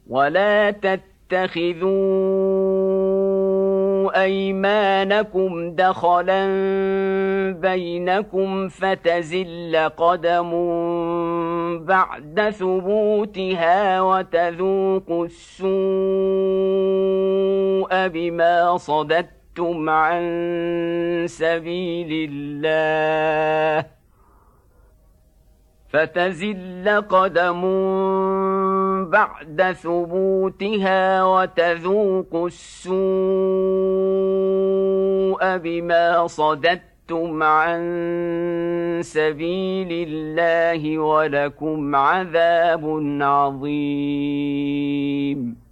ولا تتخذوا أيمانكم دخلا بينكم فتزل قدم بعد ثبوتها وتذوقوا السوء بما صددتم عن سبيل الله فتزل قدم بعد ثبوتها وتذوقوا السوء بما صددتم عن سبيل الله ولكم عذاب عظيم.